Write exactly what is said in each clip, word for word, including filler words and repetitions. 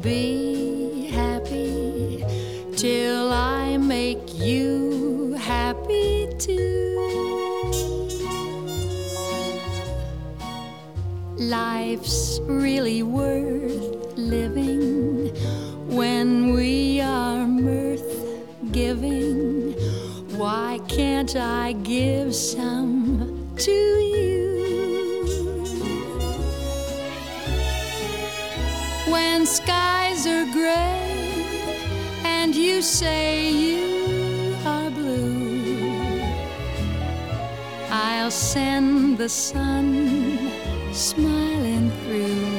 be happy till I make you happy too. Life's really worth living when we are mirth giving. Why can't I give some to you? When skies are gray and you say you are blue, I'll send the sun smiling through.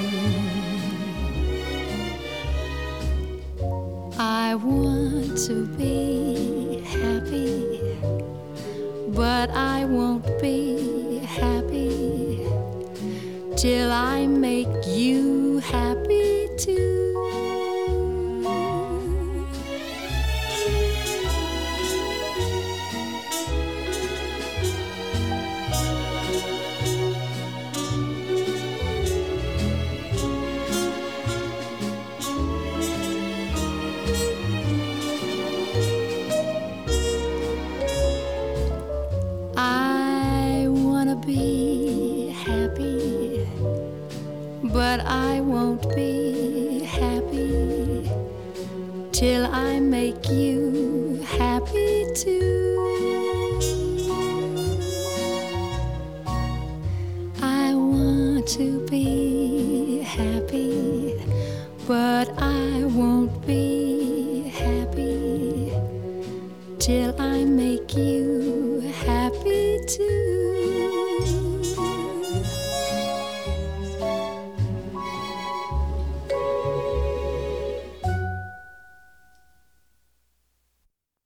I want to be happy, but I won't be happy till I make you happy too. I wanna be happy, but I won't be happy till I make you happy too. I want to be happy, but I won't be happy till I make you